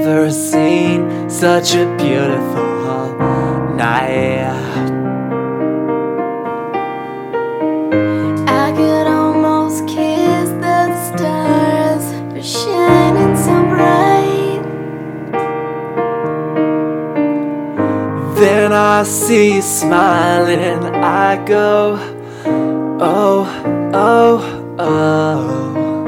never seen such a beautiful night. I could almost kiss the stars for shining so bright. Then I see you smiling, I go, oh, oh, oh.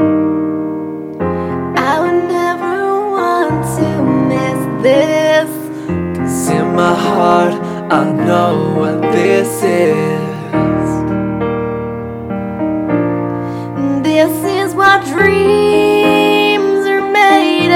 I would never want to miss this. 'Cause in my heart I know what this is. This is what dreams are made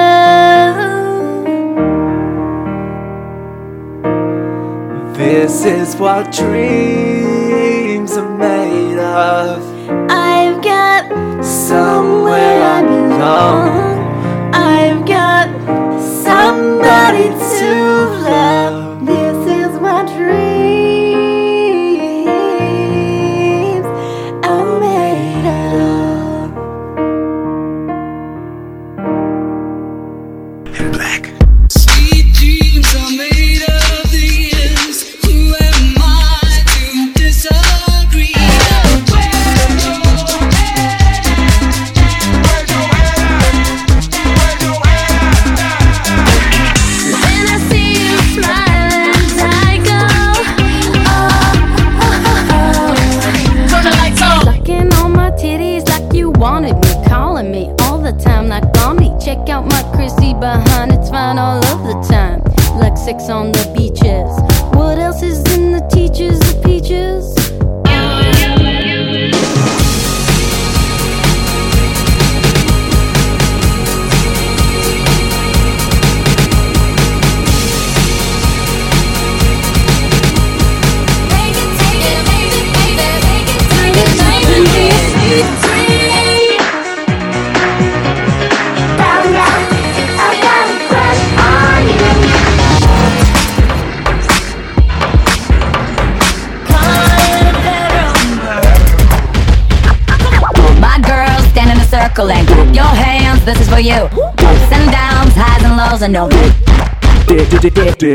of. This is what dreams are made of. I've got Somewhere I belong. I've got somebody to love. This is what dreams are made of. Black. Sweet dreams are made of these. Who am I to disagree? When I see you smiling, I go, oh, oh, oh. Turn the lights on. Sucking on my titties like you wanted me, calling me all the time like Blondie. Check out my Chrissy behind, it's fine all of the time. Like sex on the beaches. What else is in the teachers of peaches? My girls stand in a circle and group your hands, this is for you. Ups and downs, highs and lows, and no